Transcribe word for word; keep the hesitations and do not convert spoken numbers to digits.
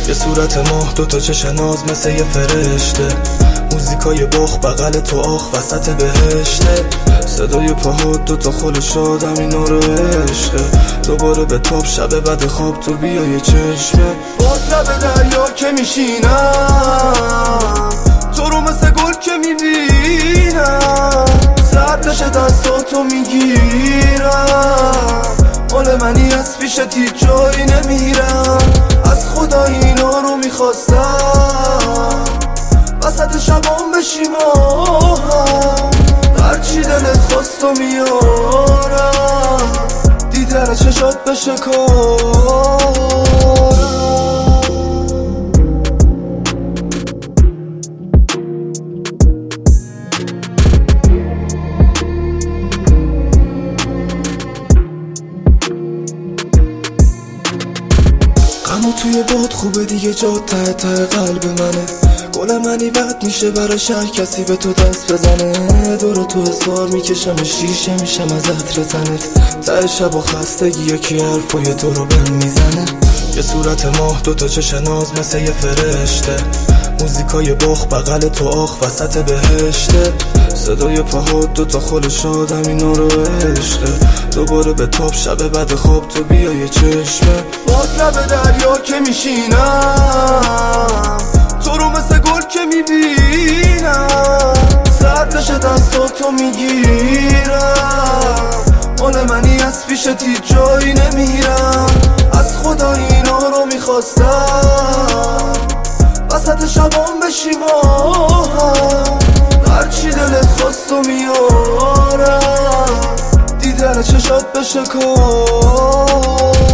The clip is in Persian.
یه صورت ماه دوتا چش ناز مثل یه فرشته، موزیکای بخ بغل تو آخ وسط بهشته، صدای پاهات دوتا خل شاد همین رو عشقه، دوباره به تاب شب بعد خواب تو بیا یه چشمه. باز لب دریا که میشینم تو رو مثل گل که میبینم، سردش دستاتو میگیرم، مال منی از پیشت هیچ جایی نمیرم، از خدا اینا رو میخواستم وسط شبام بشیم آهم، هرچی دلت خواست و میارم، دیدن چشات بشه کارم. غمو توی باد خوبه دیگه جات ته ته قلب منه، گل منی بد میشه برای شهر کسی به تو دست بزنه، دور تو حسار میکشم شیشه میشم از عطر تنت، ته شب و خستگی یکی حرفای تو رو بهم میزنه. یه صورت ماه دوتا چش ناز مثل یه فرشته، موزیکای بخ بغل تو آخ وسط بهشته، صدای پاهات دوتا خل شاد همین رو عشقه، دوباره به تاب شب بعد خواب تو بیا یه چشمه. باز لب دریا که میشینم تو رو مثل گل که میبینم، سردش دستاتو میگیرم، مال منی از پیشت هیچ جایی نمیرم، از خدا اینا رو میخواستم وسط شبام بشیم آهم، هرچی دلت خواست و میارم، دیدن چشات بشه کار.